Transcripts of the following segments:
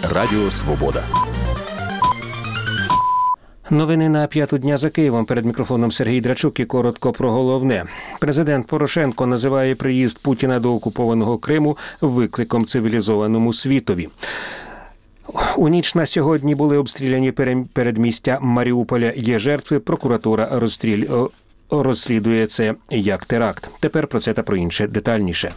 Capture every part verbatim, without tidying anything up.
Радіо Свобода. Новини на п'яту дня за Києвом. Перед мікрофоном Сергій Драчук і коротко про головне. Президент Порошенко називає приїзд Путіна до окупованого Криму викликом цивілізованому світові. У ніч на сьогодні були обстріляні передмістя Маріуполя. Є жертви. Прокуратура розстріль... розслідує це як теракт. Тепер про це та про інше детальніше.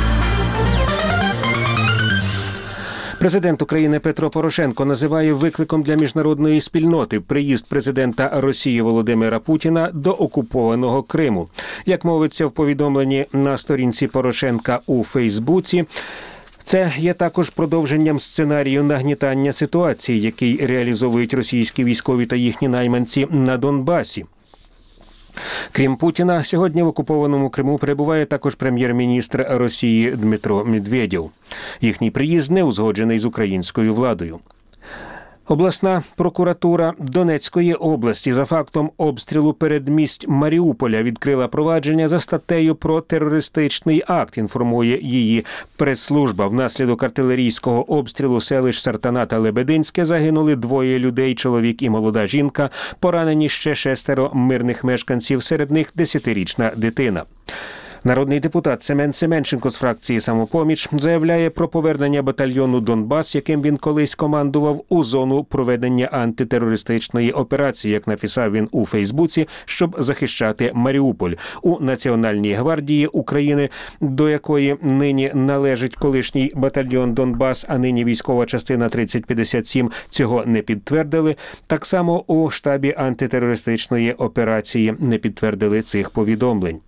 Президент України Петро Порошенко називає викликом для міжнародної спільноти приїзд президента Росії Володимира Путіна до окупованого Криму. Як мовиться в повідомленні на сторінці Порошенка у Фейсбуці, це є також продовженням сценарію нагнітання ситуації, який реалізовують російські військові та їхні найманці на Донбасі. Крім Путіна, сьогодні в окупованому Криму перебуває також прем'єр-міністр Росії Дмитро Медведєв. Їхній приїзд не узгоджений з українською владою. Обласна прокуратура Донецької області за фактом обстрілу передмість Маріуполя відкрила провадження за статтею про терористичний акт, інформує її прес-служба. Внаслідок артилерійського обстрілу селищ Сартана та Лебединське загинули двоє людей, чоловік і молода жінка, поранені ще шестеро мирних мешканців, серед них десятирічна дитина. Народний депутат Семен Семенченко з фракції «Самопоміч» заявляє про повернення батальйону «Донбас», яким він колись командував, у зону проведення антитерористичної операції, як написав він у Фейсбуці, щоб захищати Маріуполь. У Національній гвардії України, до якої нині належить колишній батальйон «Донбас», а нині військова частина тридцять п'ятдесят сім, цього не підтвердили. Так само у штабі антитерористичної операції не підтвердили цих повідомлень.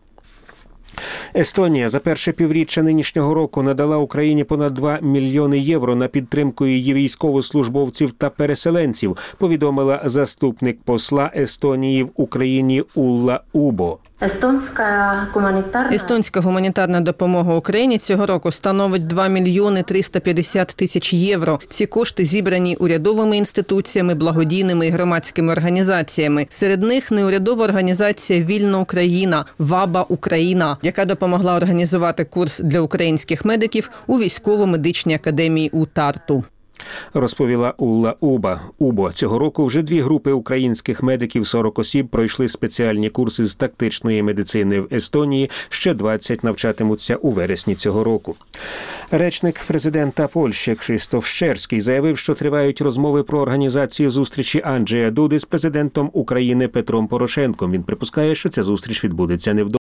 Естонія за перше півріччя нинішнього року надала Україні понад два мільйони євро на підтримку її військовослужбовців та переселенців, повідомила заступник посла Естонії в Україні Улла Убо. Естонська гуманітарна... Естонська гуманітарна допомога Україні цього року становить два мільйони триста п'ятдесят тисяч євро. Ці кошти зібрані урядовими інституціями, благодійними і громадськими організаціями. Серед них неурядова організація «Вільна Україна», ВАБА Україна, яка допомогла організувати курс для українських медиків у військово-медичній академії у Тарту. Розповіла Улла Уба. Убо. Цього року вже дві групи українських медиків, сорок осіб, пройшли спеціальні курси з тактичної медицини в Естонії, ще двадцять навчатимуться у вересні цього року. Речник президента Польщі Крzysztof Szczerski заявив, що тривають розмови про організацію зустрічі Анджея Дуди з президентом України Петром Порошенком. Він припускає, що ця зустріч відбудеться невдовзі.